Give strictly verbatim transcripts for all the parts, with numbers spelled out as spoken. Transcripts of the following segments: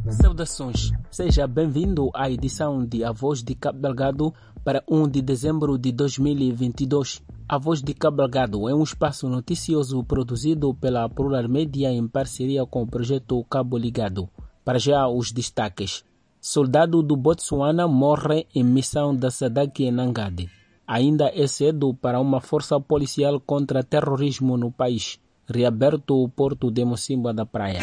Saudações, seja bem-vindo à edição de A Voz de Cabo Delgado para primeiro de dezembro de dois mil e vinte e dois. A Voz de Cabo Delgado é um espaço noticioso produzido pela Plural Media em parceria com o projeto Cabo Ligado. Para já os destaques. Soldado do Botsuana morre em missão da SADC em Nangade. Ainda é cedo para uma força policial contra terrorismo no país. Reaberto o porto de Mocimboa da Praia.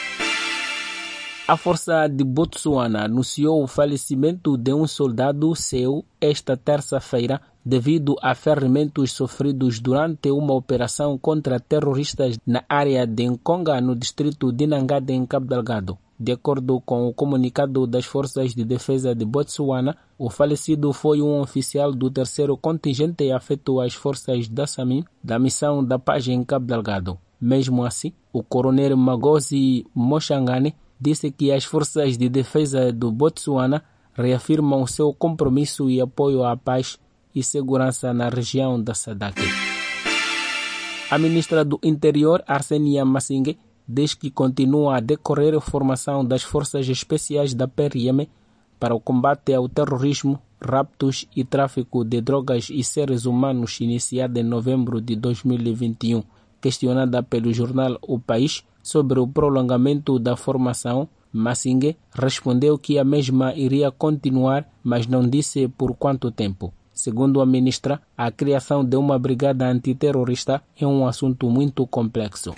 A força de Botsuana anunciou o falecimento de um soldado seu esta terça-feira devido a ferimentos sofridos durante uma operação contra terroristas na área de Nkonga, no distrito de Nangade, em Cabo Delgado. De acordo com o comunicado das Forças de Defesa de Botsuana, o falecido foi um oficial do terceiro contingente afeto às forças da SAMIM da Missão da Paz em Cabo Delgado. Mesmo assim, o coronel Magosi Moshangane disse que as Forças de Defesa do Botsuana reafirmam seu compromisso e apoio à paz e segurança na região da SADC. A ministra do Interior, Arsenia Massingue, diz que continua a decorrer a formação das Forças Especiais da P R M para o combate ao terrorismo, raptos e tráfico de drogas e seres humanos, iniciada em novembro de dois mil e vinte e um. Questionada pelo jornal O País sobre o prolongamento da formação, Massingue respondeu que a mesma iria continuar, mas não disse por quanto tempo. Segundo a ministra, a criação de uma brigada antiterrorista é um assunto muito complexo.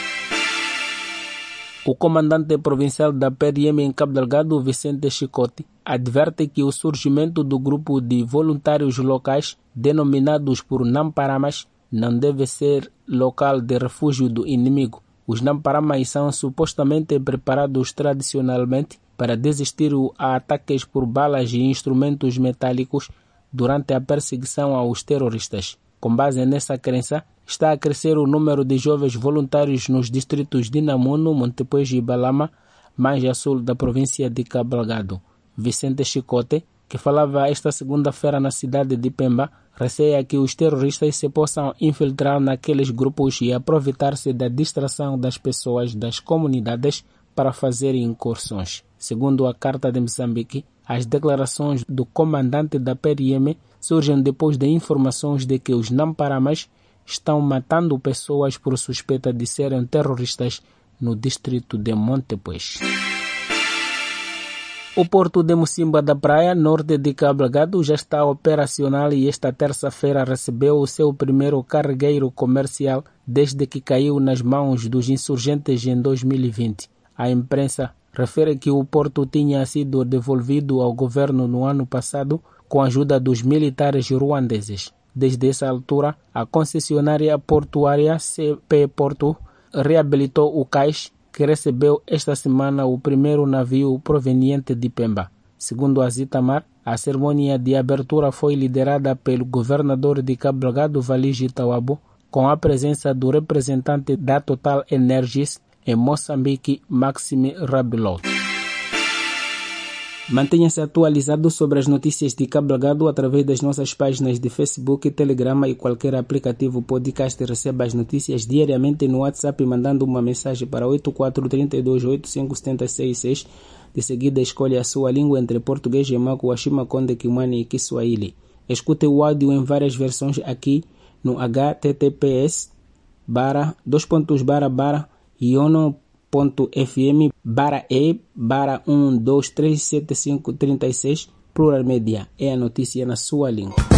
O comandante provincial da P R M em Cabo Delgado, Vicente Chicote, adverte que o surgimento do grupo de voluntários locais, denominados por Namparamas, não deve ser local de refúgio do inimigo. Os Namparamas são supostamente preparados tradicionalmente para desistir a ataques por balas e instrumentos metálicos durante a perseguição aos terroristas. Com base nessa crença, está a crescer o número de jovens voluntários nos distritos de Namuno, Montepuez e Balama, mais a sul da província de Cabo Delgado. Vicente Chicote, que falava esta segunda-feira na cidade de Pemba, receia que os terroristas se possam infiltrar naqueles grupos e aproveitar-se da distração das pessoas das comunidades para fazerem incursões. Segundo a Carta de Moçambique, as declarações do comandante da P R M surgem depois de informações de que os Namparamas estão matando pessoas por suspeita de serem terroristas no distrito de Montepuez. O porto de Mocimboa da Praia, norte de Cabo Delgado, já está operacional e esta terça-feira recebeu o seu primeiro cargueiro comercial desde que caiu nas mãos dos insurgentes em dois mil e vinte. A imprensa refere que o porto tinha sido devolvido ao governo no ano passado com a ajuda dos militares ruandeses. Desde essa altura, a concessionária portuária C P Porto reabilitou o cais, que recebeu esta semana o primeiro navio proveniente de Pemba. Segundo a Zitamar, a cerimônia de abertura foi liderada pelo governador de Cabo Delgado, Valigi Tawabo, com a presença do representante da Total Energies em Moçambique, Maxime Rabilot. Mantenha-se atualizado sobre as notícias de Cabo Delgado através das nossas páginas de Facebook, Telegram e qualquer aplicativo podcast. Receba as notícias diariamente no WhatsApp mandando uma mensagem para oito quatro três dois oito cinco sete seis seis. De seguida, escolha a sua língua entre português, Yamaku, Washima, Konde, Kimani e Kiswahili. Escute o áudio em várias versões aqui no h t t p s barra dois pontos barra barra iono ponto f m barra e barra um dois três sete cinco três seis. Plural Media é a notícia na sua língua.